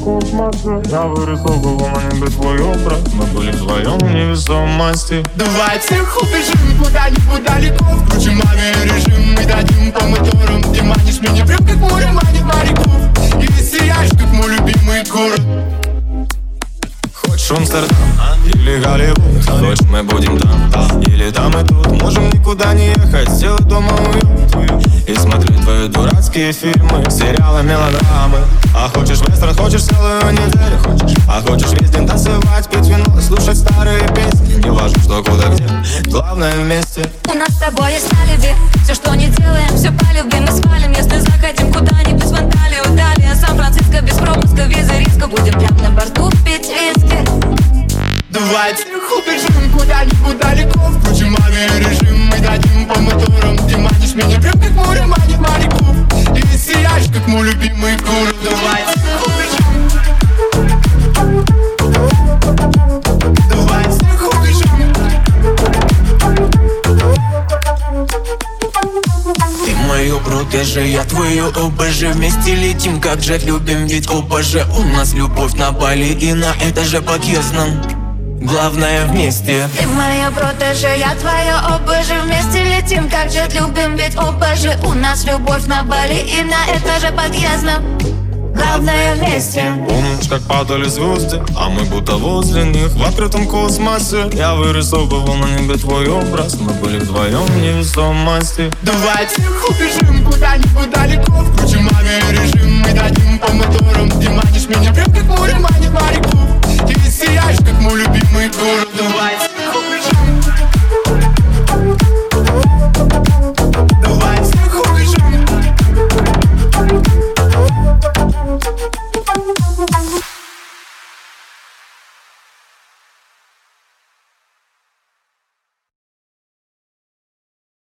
космосе. Я вырисовывал на небе твой образ. Мы были вдвоем в невесомости. Давай от всех убежим куда-нибудь далеко. Включим авиарежим и дадим по моторам. Ты манишь меня прям как море манит моряков. И сияешь, как мой любимый город. Хочешь Амстердам или Голливуд? Хочешь мы будем там или там и тут? Можем никуда не ехать, сделать дома уют и смотреть твои дурацкие фильмы, сериалы, мелодрамы. А хочешь вестерн, хочешь целую неделю, хочешь. А хочешь весь день танцевать, пить вино и слушать старые песни. Не важно, что, куда, где, главное вместе. У нас с тобой есть алиби. Все, что не делаем, все полюбим и свалим. Если захотим куда-нибудь в Анталию, Италия, Сан-Франциско, без пропуска, визы, риска. Будем прямо на борту пить виски. Давай от всех убежим куда-нибудь далеко. Включим авиарежим и дадим по моторам. Ты манишь меня прям как море манит моряков. И сияешь, как мой любимый город. Давай от всех убежим. Давай от всех убежим. Ты мое протеже, я твое ОБЖ. Вместе летим, как джет, любим, ведь ОБЖ. У нас любовь на Бали и на этаже подъездном. Главное вместе. Ты моя протеже, я твоя ОБЖ. Вместе летим, как джет, любим, ведь ОБЖ. У нас любовь на Бали и на этаже подъездном. Главное вместе. Помнишь, как падали звезды, а мы будто возле них в открытом космосе. Я вырисовывал на небе твой образ. Мы были вдвоем в невесомости. Давай от всех убежим куда-нибудь далеко.